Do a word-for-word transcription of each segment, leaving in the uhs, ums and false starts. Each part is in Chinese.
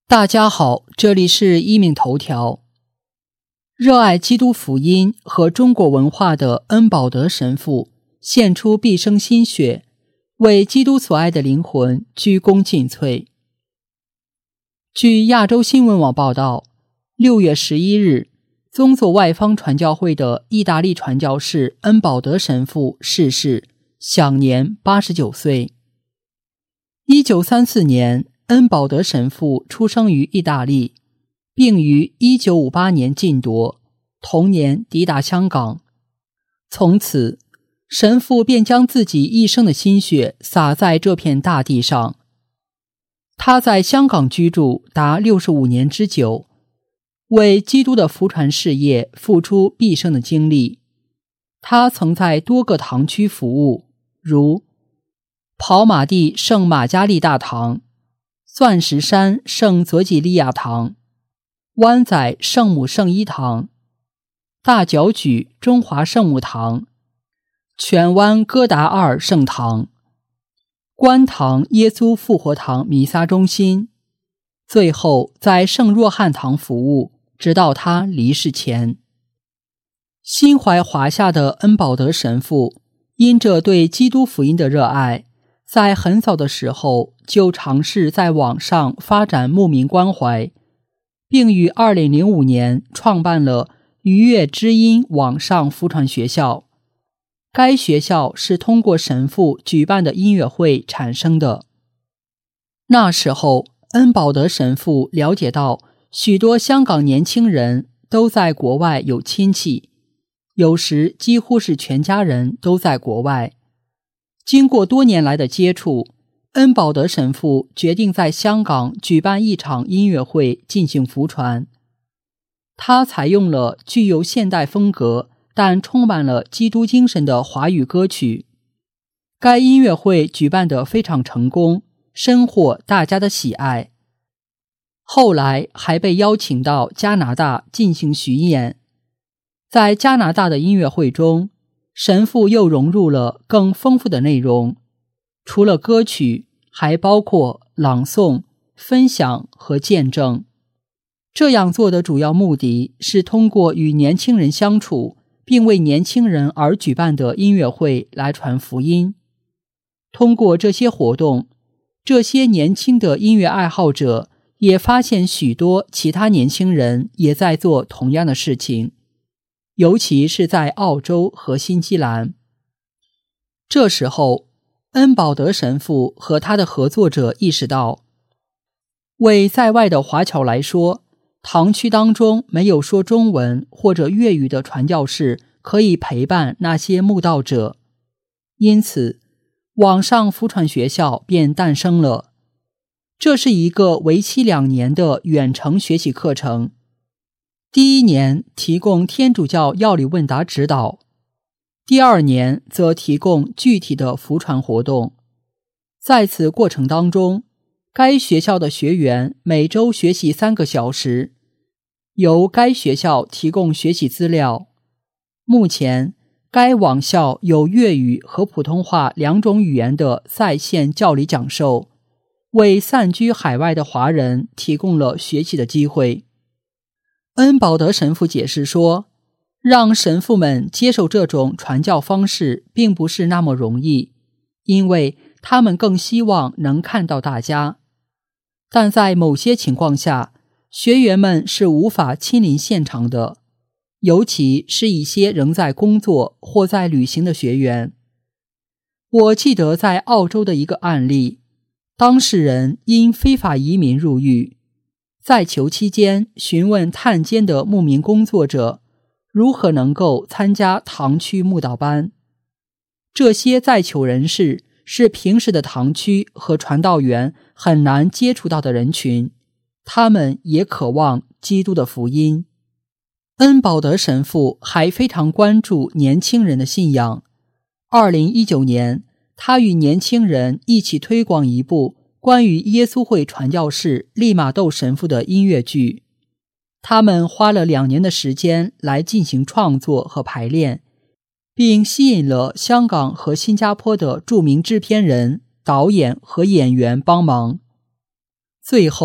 大家好，这里是一命头条。热爱基督福音和中国文化的恩保德神父献出毕生心血，为基督所爱的灵魂鞠躬尽瘁。据亚洲新闻网报道，六月十一日，宗座外方传教会的意大利传教士恩保德神父逝世，享年八十九岁。一九三四年，恩保德神父出生于意大利，并于一九五八年晋铎，同年抵达香港。从此，神父便将自己一生的心血洒在这片大地上。他在香港居住达六十五年之久，为基督的福传事业付出毕生的精力。他曾在多个堂区服务，如跑马地圣玛加利大堂、钻石山圣佐吉利亚堂、湾仔圣母圣衣堂、大角咀中华圣母堂、荃湾哥达二圣堂、观塘耶稣复活堂弥撒中心，最后在圣若翰堂服务，直到他离世前。心怀华夏的恩保德神父因着对基督福音的热爱，在很早的时候就尝试在网上发展牧民关怀，并于二零零五年创办了愉悦之音网上福传学校。该学校是通过神父举办的音乐会产生的。那时候，恩保德神父了解到许多香港年轻人都在国外有亲戚，有时几乎是全家人都在国外。经过多年来的接触，恩保德神父决定在香港举办一场音乐会进行福传。他采用了具有现代风格但充满了基督精神的华语歌曲。该音乐会举办得非常成功，深获大家的喜爱。后来还被邀请到加拿大进行巡演。在加拿大的音乐会中，神父又融入了更丰富的内容，除了歌曲，还包括朗诵、分享和见证。这样做的主要目的是通过与年轻人相处，并为年轻人而举办的音乐会来传福音。通过这些活动，这些年轻的音乐爱好者也发现许多其他年轻人也在做同样的事情，尤其是在澳洲和新西兰。这时候，恩保德神父和他的合作者意识到，为在外的华侨来说，堂区当中没有说中文或者粤语的传教士可以陪伴那些慕道者，因此网上福传学校便诞生了。这是一个为期两年的远程学习课程。第一年提供天主教要理问答指导，第二年则提供具体的福传活动。在此过程当中，该学校的学员每周学习三个小时，由该学校提供学习资料。目前，该网校有粤语和普通话两种语言的在线教理讲授，为散居海外的华人提供了学习的机会。恩保德神父解释说，让神父们接受这种传教方式并不是那么容易，因为他们更希望能看到大家。但在某些情况下，学员们是无法亲临现场的，尤其是一些仍在工作或在旅行的学员。我记得在澳洲的一个案例，当事人因非法移民入狱，在囚期间询问探监的牧民工作者如何能够参加堂区慕道班。这些在囚人士是平时的堂区和传道员很难接触到的人群，他们也渴望基督的福音。恩保德神父还非常关注年轻人的信仰。二零一九年，他与年轻人一起推广一部关于耶稣会传教士利玛窦神父的音乐剧。他们花了两年的时间来进行创作和排练，并吸引了香港和新加坡的著名制片人、导演和演员帮忙。最后，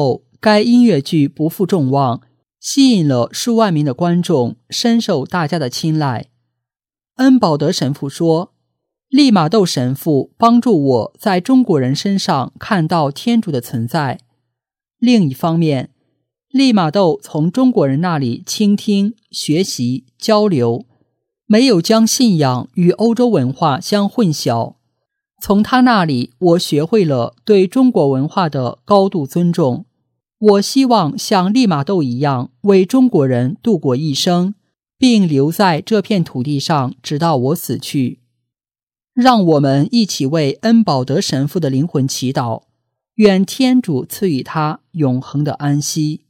该音乐剧不负众望，吸引了数万名的观众，深受大家的青睐。恩保德神父说，利玛窦神父帮助我在中国人身上看到天主的存在。另一方面，利玛窦从中国人那里倾听、学习、交流，没有将信仰与欧洲文化相混淆。从他那里，我学会了对中国文化的高度尊重。我希望像利玛窦一样，为中国人度过一生，并留在这片土地上，直到我死去。让我们一起为恩保德神父的灵魂祈祷，愿天主赐予他永恒的安息。